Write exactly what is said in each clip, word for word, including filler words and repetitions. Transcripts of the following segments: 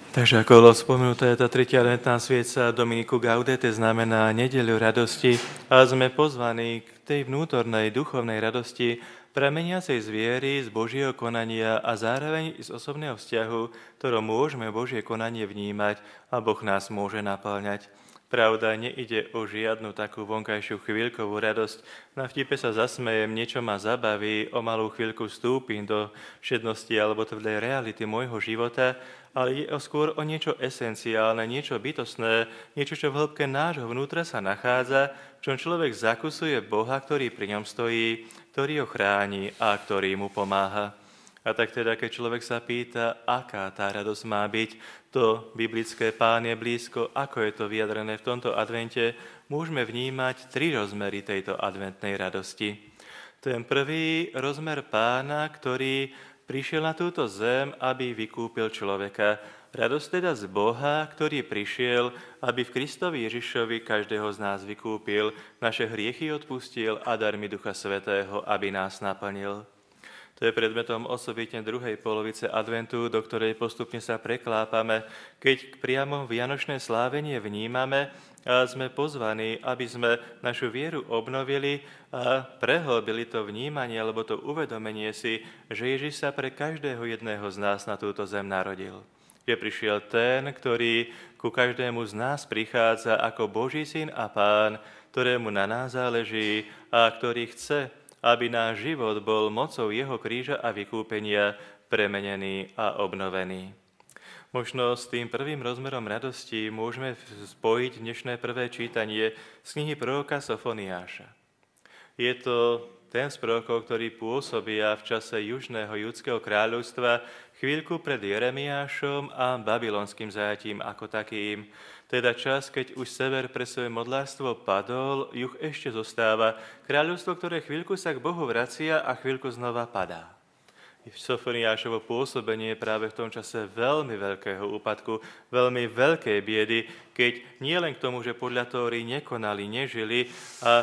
Takže ako bolo spomenuté, tá tretia adventná svieca Dominiku Gaudete znamená nedeľu radosti a sme pozvaní k tej vnútornej duchovnej radosti, prameniacej z viery, z Božieho konania a zároveň z osobného vzťahu, ktorom môžeme Božie konanie vnímať a Boh nás môže napĺňať. Pravda, nejde o žiadnu takú vonkajšiu chvíľkovú radosť. Na vtipe sa zasmejem, niečo ma zabaví, o malú chvíľku vstúpim do všednosti alebo tvrdej reality môjho života, ale je skôr o niečo esenciálne, niečo bytostné, niečo, čo v hĺbke nášho vnútra sa nachádza, v čom človek zakusuje Boha, ktorý pri ňom stojí, ktorý ho chráni a ktorý mu pomáha. A tak teda, keď človek sa pýta, aká tá radosť má byť, to biblické Pán je blízko, ako je to vyjadrené v tomto advente, môžeme vnímať tri rozmery tejto adventnej radosti. Ten prvý rozmer Pána, ktorý prišiel na túto zem, aby vykúpil človeka. Radosť teda z Boha, ktorý prišiel, aby v Kristovi Ježišovi každého z nás vykúpil, naše hriechy odpustil a darmi Ducha Svätého, aby nás naplnil. To je predmetom osobitne druhej polovice adventu, do ktorej postupne sa preklápame, keď priamo vianočné slávenie vnímame a sme pozvaní, aby sme našu vieru obnovili a prehlbili to vnímanie alebo to uvedomenie si, že Ježiš sa pre každého jedného z nás na túto zem narodil. Že prišiel ten, ktorý ku každému z nás prichádza ako Boží syn a Pán, ktorému na nás záleží a ktorý chce, aby náš život bol mocou jeho kríža a vykúpenia premenený a obnovený. Možno s tým prvým rozmerom radosti môžeme spojiť dnešné prvé čítanie z knihy proroka Sofoniáša. Je to ten z prorokov, ktorý pôsobia v čase južného judského kráľovstva chvíľku pred Jeremiášom a babylonským zajatím ako takým. Teda čas, keď už sever pre svoje modlárstvo padol, juh ešte zostáva. Kráľovstvo, ktoré chvíľku sa k Bohu vracia a chvíľku znova padá. Sofoniášovo pôsobenie je práve v tom čase veľmi veľkého úpadku, veľmi veľkej biedy, keď nie len k tomu, že podľa Tóry nekonali, nežili a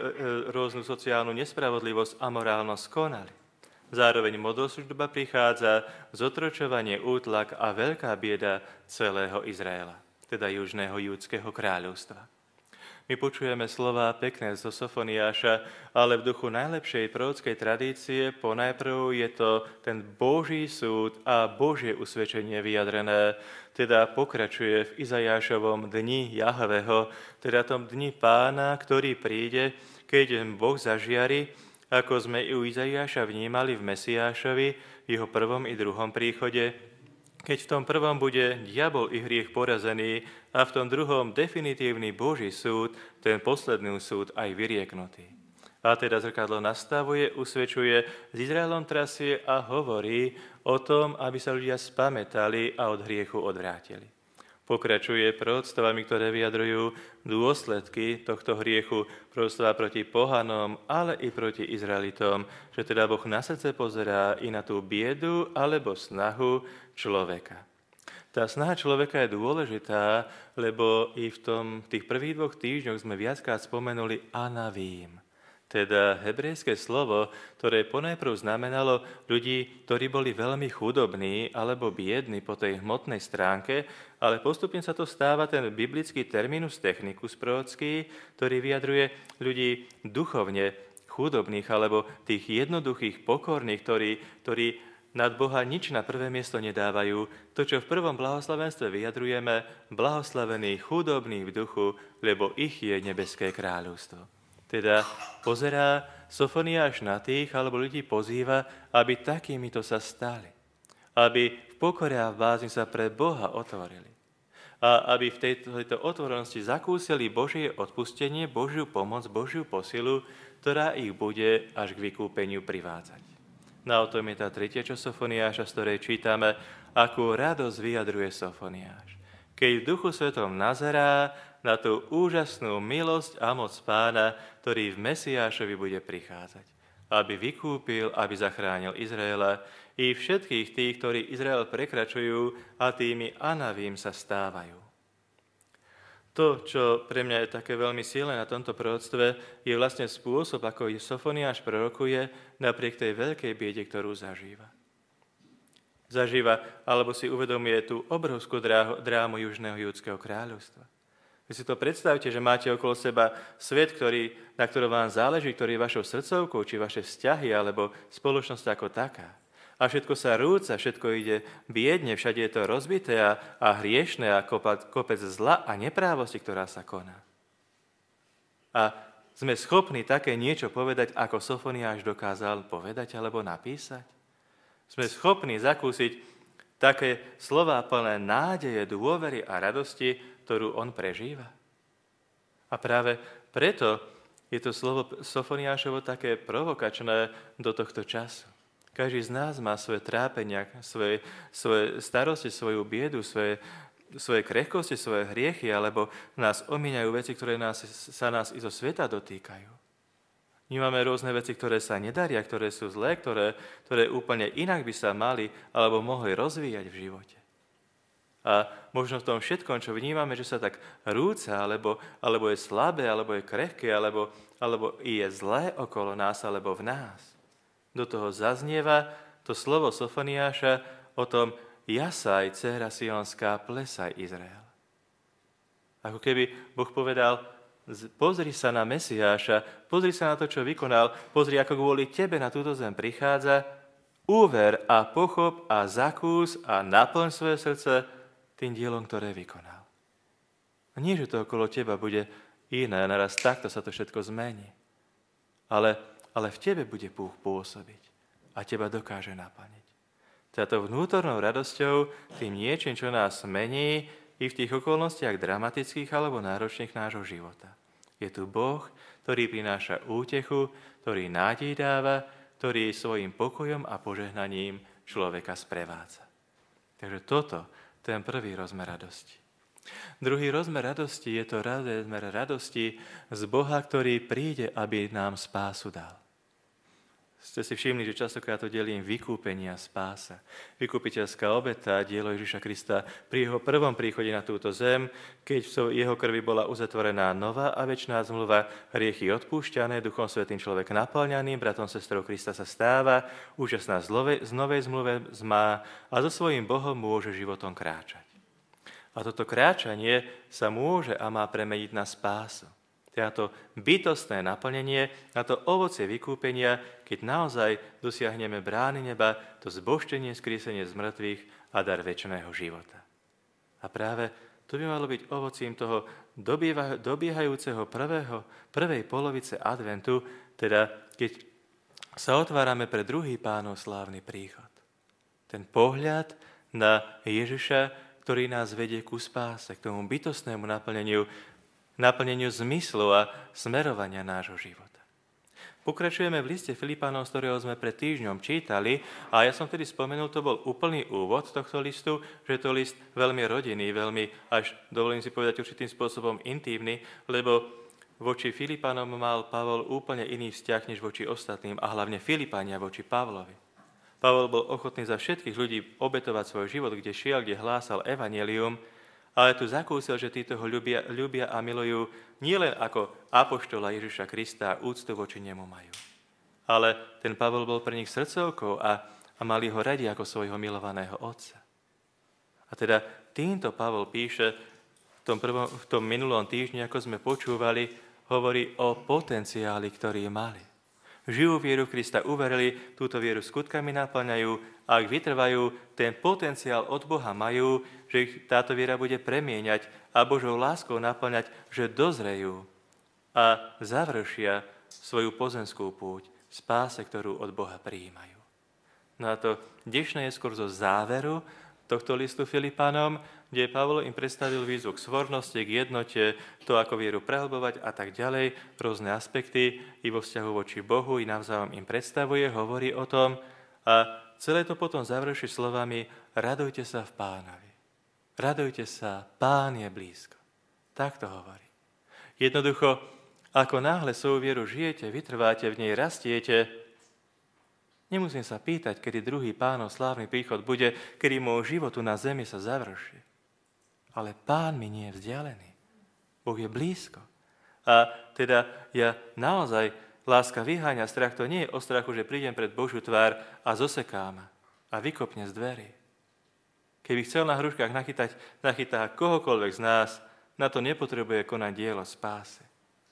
rôznu sociálnu nespravodlivosť a morálnosť konali. Zároveň modloslužba prichádza, zotročovanie, útlak a veľká bieda celého Izraela, teda južného judského kráľovstva. My počujeme slová pekné zo Sofoniáša, ale v duchu najlepšej prorockej tradície ponajprv je to ten Boží súd a Božie usvedčenie vyjadrené, teda pokračuje v Izajášovom dni Jahveho, teda tom dni Pána, ktorý príde, keď Boh zažiari, ako sme i u Izajáša vnímali v Mesiášovi, v jeho prvom i druhom príchode, keď v tom prvom bude diabol i hriech porazený a v tom druhom definitívny Boží súd, ten posledný súd aj vyrieknutý. A teda zrkadlo nastavuje, usvedčuje, s Izraelom trasie a hovorí o tom, aby sa ľudia spamätali a od hriechu odvrátili. Pokračuje proroctvami, ktoré vyjadrujú dôsledky tohto hriechu, proroctvá proti pohanom, ale i proti Izraelitom, že teda Boh na srdce pozerá i na tú biedu alebo snahu človeka. Tá snaha človeka je dôležitá, lebo i v tom, tých prvých dvoch týždňoch sme viackrát spomenuli anavím. Teda hebrejské slovo, ktoré ponajprv znamenalo ľudí, ktorí boli veľmi chudobní alebo biední po tej hmotnej stránke, ale postupne sa to stáva ten biblický terminus technicus prorocký, ktorý vyjadruje ľudí duchovne chudobných alebo tých jednoduchých, pokorných, ktorí, ktorí nad Boha nič na prvé miesto nedávajú. To, čo v prvom blahoslavenstve vyjadrujeme, blahoslavení chudobní v duchu, lebo ich je nebeské kráľovstvo. Teda pozerá Sofoniáš na tých, alebo ľudí pozýva, aby takýmito sa stali. Aby v pokore a v bázni sa pre Boha otvorili. A aby v tejto, tejto otvorenosti zakúsili Božie odpustenie, Božiu pomoc, Božiu posilu, ktorá ich bude až k vykúpeniu privádzať. No a o tom je tá tretia časť Sofoniáša, z ktorej čítame, akú radosť vyjadruje Sofoniáš. Keď v Duchu Svetom nazerá na tú úžasnú milosť a moc Pána, ktorý v Mesiášovi bude prichádzať. Aby vykúpil, aby zachránil Izraela i všetkých tých, ktorí Izrael prekračujú a tými anavím sa stávajú. To, čo pre mňa je také veľmi silné na tomto proroctve, je vlastne spôsob, ako Sofoniáš prorokuje napriek tej veľkej biede, ktorú zažíva. zažíva, alebo si uvedomuje tú obrovskú dráhu, drámu južného judského kráľovstva. Vy si to predstavte, že máte okolo seba svet, ktorý, na ktorom vám záleží, ktorý je vašou srdcovkou, či vaše vzťahy, alebo spoločnosť ako taká. A všetko sa rúca, všetko ide biedne, všade je to rozbité a, a hriešne a kopec zla a neprávosti, ktorá sa koná. A sme schopní také niečo povedať, ako Sofoniáš dokázal povedať alebo napísať? Sme schopní zakúsiť také slová plné nádeje, dôvery a radosti, ktorú on prežíva. A práve preto je to slovo Sofoniášovo také provokačné do tohto času. Každý z nás má svoje trápenia, svoje, svoje starosti, svoju biedu, svoje, svoje krehkosti, svoje hriechy, alebo nás omíňajú veci, ktoré nás, sa nás i zo sveta dotýkajú. Vnímame rôzne veci, ktoré sa nedaria, ktoré sú zlé, ktoré, ktoré úplne inak by sa mali alebo mohli rozvíjať v živote. A možno v tom všetkom, čo vnímame, že sa tak rúca, alebo, alebo je slabé, alebo je krehké, alebo, alebo je zlé okolo nás, alebo v nás. Do toho zaznieva to slovo Sofoniáša o tom jasaj, dcéra Sionská, plesaj, Izrael. Ako keby Boh povedal, pozri sa na Mesiáša, pozri sa na to, čo vykonal, pozri, ako kvôli tebe na túto zem prichádza, uver a pochop a zakús a naplň svoje srdce tým dielom, ktoré vykonal. A nie, že to okolo teba bude iné, naraz takto sa to všetko zmení. Ale, ale v tebe bude Bůh pôsobiť a teba dokáže naplniť. Táto vnútornou radosťou, tým niečím, čo nás mení, i v tých okolnostiach dramatických alebo náročných nášho života. Je tu Boh, ktorý prináša útechu, ktorý nádej dáva, ktorý svojim pokojom a požehnaním človeka sprevádza. Takže toto, ten prvý rozmer radosti. Druhý rozmer radosti je to rozmer radosti z Boha, ktorý príde, aby nám spásu dal. Ste si všimli, že častokrát to delím vykúpenie a spása. Vykúpiteľská obeta, dielo Ježiša Krista pri jeho prvom príchode na túto zem, keď v jeho krvi bola uzatvorená nová a večná zmluva, hriechy odpúšťané, Duchom Svätým človek naplňaný, bratom, sestrou Krista sa stáva, účastná z novej zmluve má a so svojím Bohom môže životom kráčať. A toto kráčanie sa môže a má premeniť na spásu. Teda to bytostné naplnenie, na to ovocie vykúpenia, keď naozaj dosiahneme brány neba, to zbožčenie, skriesenie z mŕtvych a dar večného života. A práve to by malo byť ovocím toho dobiehajúceho prvého, prvej polovice adventu, teda keď sa otvárame pre druhý Pánov slávny príchod. Ten pohľad na Ježiša, ktorý nás vedie ku spáse, k tomu bytostnému naplneniu, naplneniu zmyslu a smerovania nášho života. Pokračujeme v liste Filipánom, z ktorého sme pred týždňom čítali, a ja som tedy spomenul, to bol úplný úvod tohto listu, že je to list veľmi rodinný, veľmi, až dovolím si povedať, určitým spôsobom intímny, lebo voči Filipánom mal Pavol úplne iný vzťah, než voči ostatným, a hlavne Filipánia voči Pavlovi. Pavol bol ochotný za všetkých ľudí obetovať svoj život, kde šiel, kde hlásal evanjelium, ale tu zakúsil, že títo ho ľubia, ľubia a milujú nielen ako apoštola Ježiša Krista a úctu voči nemu majú. Ale ten Pavol bol pre nich srdcovkou a, a mali ho radi ako svojho milovaného otca. A teda týmto Pavol píše v tom, prvom, v tom minulom týždni, ako sme počúvali, hovorí o potenciáli, ktorý mali. Žijú vieru Krista, uverili, túto vieru skutkami naplňajú a ak vytrvajú, ten potenciál od Boha majú, že ich táto viera bude premieňať a Božou láskou naplňať, že dozrejú a završia svoju pozemskú púť v spáse, ktorú od Boha prijímajú. No a to dnešné je skôr zo záveru tohto listu Filipánom, kde Pavol im predstavil výzvu k svornosti, k jednote, to, ako vieru prehlbovať a tak ďalej, rôzne aspekty i vo vzťahu voči Bohu, i navzájom im predstavuje, hovorí o tom a celé to potom završí slovami radujte sa v Pánovi. Radujte sa, Pán je blízko. Tak to hovorí. Jednoducho, ako náhle svoju vieru žijete, vytrváte, v nej rastiete, nemusím sa pýtať, kedy druhý Pánov slávny príchod bude, kedy môj život tu na zemi sa završí. Ale Pán mi nie je vzdialený. Boh je blízko. A teda ja naozaj, láska vyháňa strach, to nie je o strachu, že prídem pred Božiu tvár a zoseká ma a vykopne z dverí. Keby chcel na hruškách nachytať, nachytá kohokoľvek z nás, na to nepotrebuje konať dielo spásy.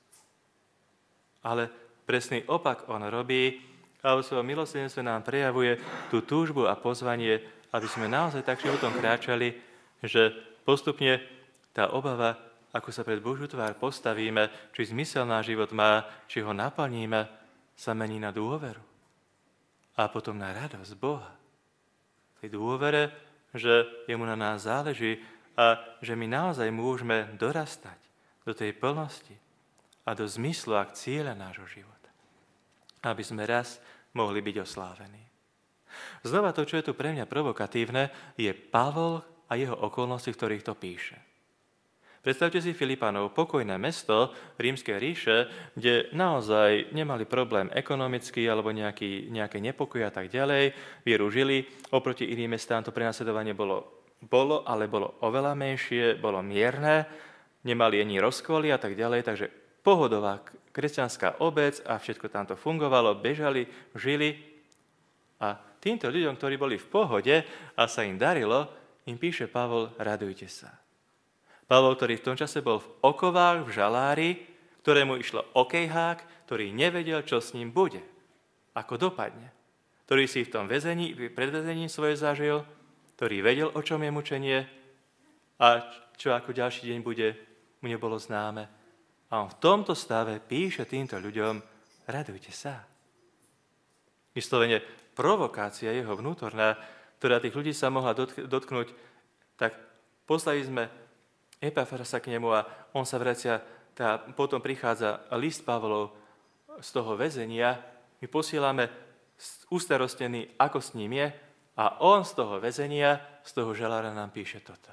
Ale presný opak on robí a vo svojom milosrdenstve nám prejavuje tú túžbu a pozvanie, aby sme naozaj tak životom kráčali, že postupne tá obava, ako sa pred Božiu tvár postavíme, či zmysel náš život má, či ho naplníme, sa mení na dôveru. A potom na radosť Boha. Tej dôvere, že jemu na nás záleží a že my naozaj môžeme dorastať do tej plnosti a do zmyslu a cieľa nášho života. Aby sme raz mohli byť oslávení. Znova to, čo je tu pre mňa provokatívne, je Pavol a jeho okolnosti, v ktorých to píše. Predstavte si Filipanov, pokojné mesto Rímskej ríše, kde naozaj nemali problém ekonomický alebo nejaký, nejaké nepokoj a tak ďalej. Vieru žili, oproti iným mestám to prenasledovanie bolo, bolo, ale bolo oveľa menšie, bolo mierne, nemali ani rozkoly a tak ďalej, takže pohodová kresťanská obec a všetko tamto fungovalo, bežali, žili a týmto ľuďom, ktorí boli v pohode a sa im darilo, im píše Pavol, radujte sa. Pavol, ktorý v tom čase bol v okovách, v žalári, ktorému išlo okejhák, ktorý nevedel, čo s ním bude, ako dopadne, ktorý si v tom väzení, pred väzením svoje zažil, ktorý vedel, o čom je mučenie a čo ako ďalší deň bude, mu nebolo známe. A on v tomto stave píše týmto ľuďom, radujte sa. Vyslovene provokácia jeho vnútorná, ktorá tých ľudí sa mohla dotknúť, tak poslali sme Epafrasa k nemu a on sa vracia, tá, potom prichádza list Pavlov z toho väzenia, my posielame ustarostený, ako s ním je, a on z toho väzenia, z toho žalára nám píše toto.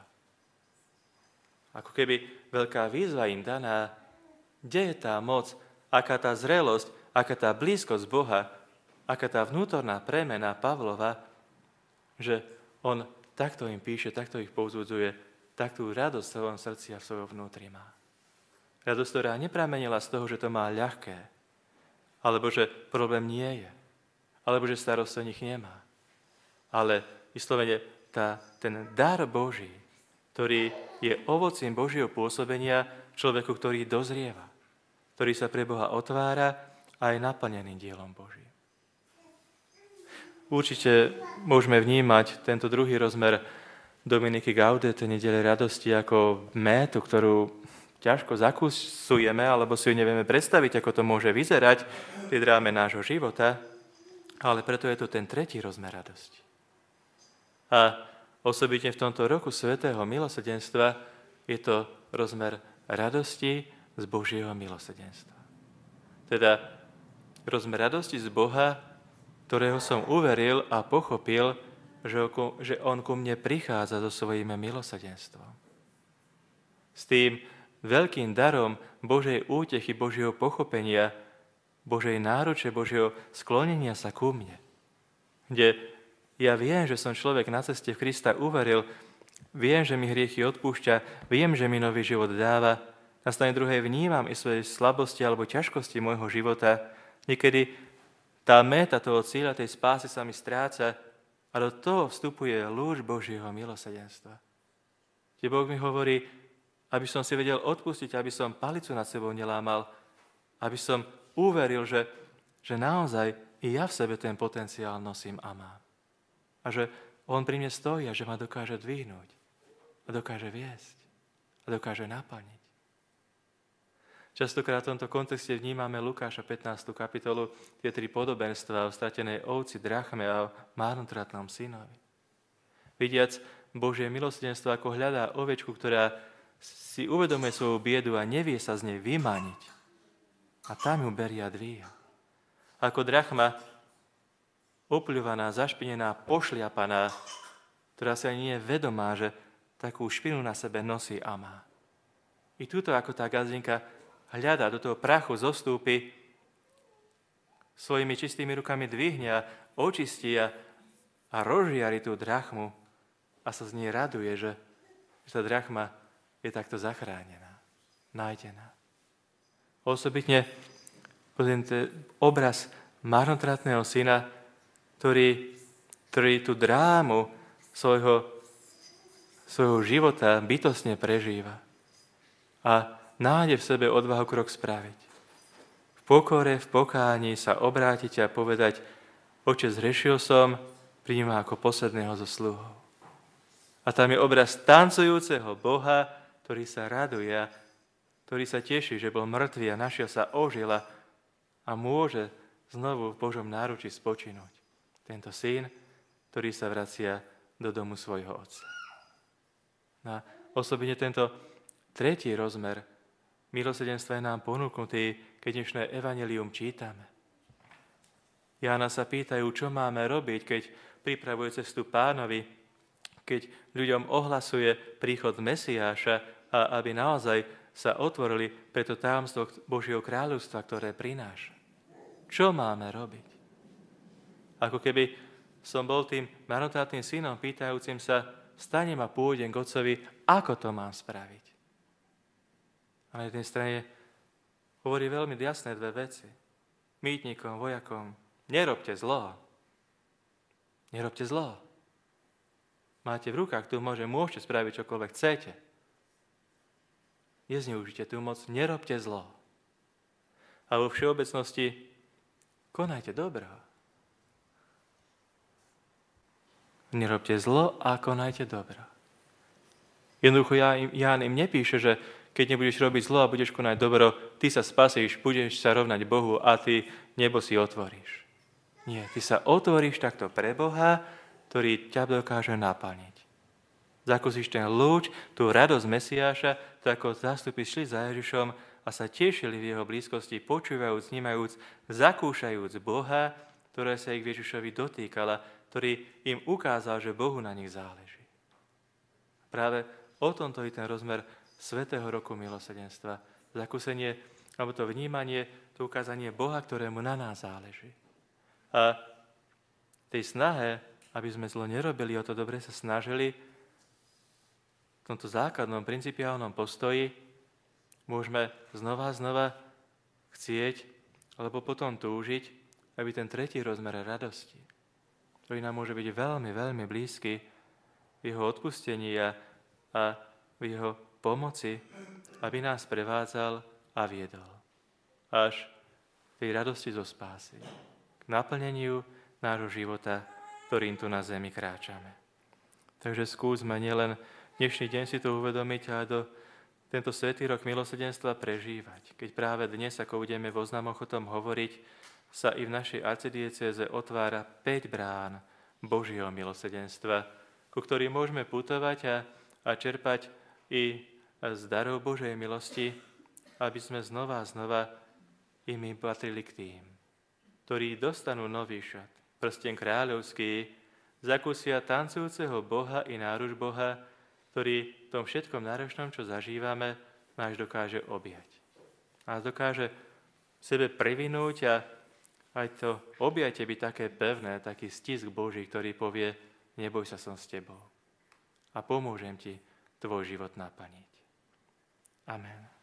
Ako keby veľká výzva im daná, kde je tá moc, aká tá zrelosť, aká tá blízkosť Boha, aká tá vnútorná premena Pavlova, že on takto im píše, takto ich povzbudzuje, takú radosť v svojom srdci a v svojom vnútri má. Radosť, ktorá nepramenila z toho, že to má ľahké, alebo že problém nie je, alebo že starosť o nich nemá. Ale vyslovene tá, ten dar Boží, ktorý je ovocím Božieho pôsobenia človeku, ktorý dozrieva, ktorý sa pre Boha otvára a je naplnený dielom Božím. Určite môžeme vnímať tento druhý rozmer Dominiky Gaudete, nedele radosti, ako métu, ktorú ťažko zakúsujeme, alebo si ju nevieme predstaviť, ako to môže vyzerať v tej dráme nášho života, ale preto je to ten tretí rozmer radosti. A osobitne v tomto roku svätého milosrdenstva je to rozmer radosti z Božieho milosrdenstva. Teda rozmer radosti z Boha, ktorého som uveril a pochopil, že on ku mne prichádza so svojím milosrdenstvom. S tým veľkým darom Božej útechy, Božieho pochopenia, Božej náruče, Božieho sklonenia sa ku mne. Kde ja viem, že som človek na ceste v Krista uveril, viem, že mi hriechy odpúšťa, viem, že mi nový život dáva. Na strane druhej vnímam i svoje slabosti alebo ťažkosti môjho života. Niekedy tá méta toho cieľa, tej spásy sa mi stráca a do toho vstupuje lúč Božieho milosrdenstva. Kde Boh mi hovorí, aby som si vedel odpustiť, aby som palicu nad sebou nelámal, aby som uveril, že, že naozaj i ja v sebe ten potenciál nosím a mám. A že on pri mne stojí a že ma dokáže dvihnúť a dokáže viesť a dokáže naplniť. Častokrát v tomto kontexte vnímame Lukáša pätnástu kapitolu, tie tri podobenstva o stratenej ovci, drachme a o márnotratnom synovi. Vidiac Božie milosrdenstvo, ako hľadá ovečku, ktorá si uvedomuje svoju biedu a nevie sa z nej vymaniť. A tam ju berie a dvíha. Ako drachma, opľúvaná, zašpinená, pošliapaná, ktorá sa ani nie je vedomá, že takú špinu na sebe nosí a má. I túto, ako tá gazdinka, hľadá, do toho prachu zostúpi, svojimi čistými rukami dvihne a očistí a, a rozžiari tú drachmu a sa z nej raduje, že, že tá drachma je takto zachránená, nájdená. Osobitne pozrite obraz marnotratného syna, ktorý, ktorý tú drámu svojho svojho života bytostne prežíva a nájde v sebe odvahu krok spraviť. V pokore, v pokáni sa obrátiť a povedať: Oče, zhrešil som, príjmi ma ako posledného zo sluhov. A tam je obraz tancujúceho Boha, ktorý sa raduje, ktorý sa teší, že bol mŕtvý a našiel sa, ožil a môže znovu v Božom náručí spočinúť. Tento syn, ktorý sa vracia do domu svojho otca. A osobne tento tretí rozmer milosrdenstva je nám ponúknutý, keď dnešné evanjelium čítame. Jána sa pýtajú, čo máme robiť, keď pripravuje cestu Pánovi, keď ľuďom ohlasuje príchod Mesiáša a aby naozaj sa otvorili pre to tajomstvo Božieho kráľovstva, ktoré prináša. Čo máme robiť? Ako keby som bol tým marnotratným synom pýtajúcim sa: Vstanem a pôjdem k otcovi, ako to mám spraviť? A na jednej strane hovorí veľmi jasné dve veci. Mýtnikom, vojakom: nerobte zlo. Nerobte zlo. Máte v rukách tú moc, že môžete spraviť čokoľvek chcete. Nezneužite tú moc, nerobte zlo. A vo všeobecnosti konajte dobro. Nerobte zlo a konajte dobro. Jednoducho Ján im nepíše, že keď nebudeš robiť zlo a budeš konať dobro, ty sa spasíš, budeš sa rovnať Bohu a ty nebo si otvoríš. Nie, ty sa otvoríš takto pre Boha, ktorý ťa dokáže naplniť. Zakúsiš ten lúč, tú radosť Mesiáša, tak ako zástupy šli za Ježišom a sa tešili v jeho blízkosti, počúvajúc, snímajúc, zakúšajúc Boha, ktoré sa ich Ježišovi dotýkala, ktorý im ukázal, že Bohu na nich záleží. Práve o tomto je ten rozmer svätého roku milosrdenstva. Zakúsenie, alebo to vnímanie, to ukázanie Boha, ktorému na nás záleží. A tej snahe, aby sme zlo nerobili, o to dobre sa snažili, v tomto základnom principiálnom postoji môžeme znova a znova chcieť, alebo potom túžiť, aby ten tretí rozmer radosti, ktorý nám môže byť veľmi, veľmi blízky v jeho odpustení a, a v jeho pomoci, aby nás prevádzal a viedol. Až tej radosti zo spásy, k naplneniu nášho života, ktorým tu na zemi kráčame. Takže skúsme nielen dnešný deň si to uvedomiť, ale do tento svätý rok milosrdenstva prežívať. Keď práve dnes, ako budeme v oznamoch o tom hovoriť, sa i v našej arcidiecéze otvára päť brán Božieho milosrdenstva, ku ktorým môžeme putovať a, a čerpať i z darov Božej milosti, aby sme znova a znova i my patrili k tým, ktorí dostanú nový šat, prsten kráľovský, zakúsia tancujúceho Boha i náruč Boha, ktorý v tom všetkom náročnom, čo zažívame, nás dokáže objať. Nás dokáže sebe privinúť a aj to objatie byť také pevné, taký stisk Boží, ktorý povie: neboj sa, som s tebou a pomôžem ti tvoj život naplniť. Amen.